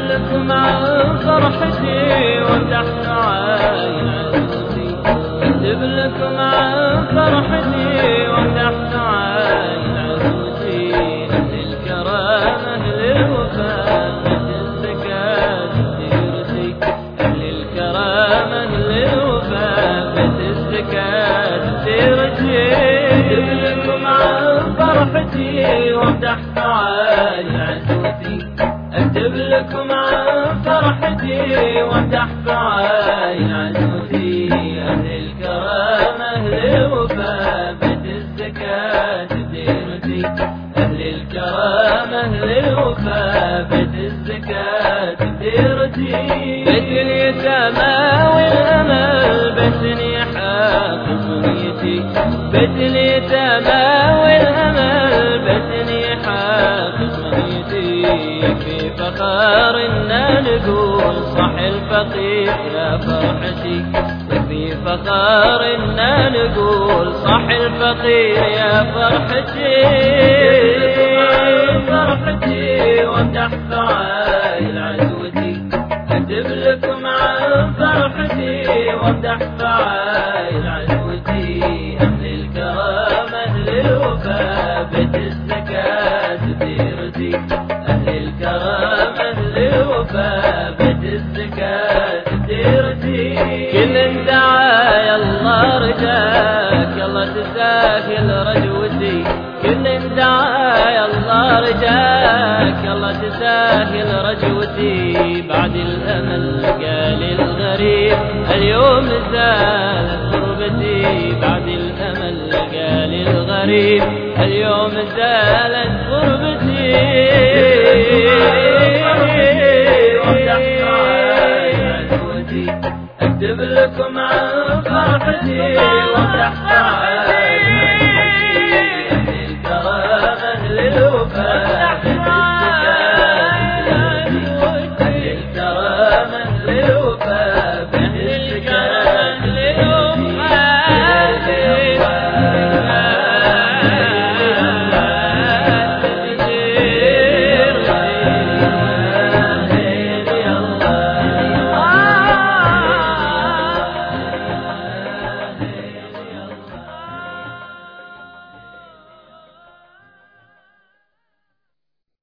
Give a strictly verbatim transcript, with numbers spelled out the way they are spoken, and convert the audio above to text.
لكم عن فرحتي وتحت عين عدوتي، اكتب لكم عن فرحتي وتحت عين عدوتي. أهل الكرم أهل الوفاء مثل الزكاة سيرتي، أهل الكرم أهل الوفاء مثل الزكاة سيرتي. اكتب لكم عن فرحتي وتحت عين عدوتي، اكتب لكم عن فرحتي وتحت عين عدوتي. أهل الكرم أهل الوفاء مثل الزكاة ديرتي، أهل الكرم أهل الوفاء مثل الزكاة ديرتي. بيت اليتامى والأمل بيت يحافظ منيتي، بيت اليتامى والأمل بيت يحافظ منيتي. في فخار إنا نقول صح الفقير يا فرحتي، في فخار إنا نقول صح الفقير يا فرحتي. فرحتي وتحت عين عدوتي، اكتب لكم عن فرحتي وتحت عين عدوتي. أهل الكرم أهل الوفاء بيت الزكاة ديرتي، أهل الكرم أهل الوفاء بيت الزكاة ديرتي. كل دعا يلا رجاك يلا تساهل رجوتي، كل دعا يلا رجاك يلا تساهل رجوتي. بعد الأمل قال الغريب اليوم زالت غربتي، بعد الأمل قال الغريب اليوم زالت غربتي. وتحت عين عدوتي، اكتب لكم عن فرحتي وتحت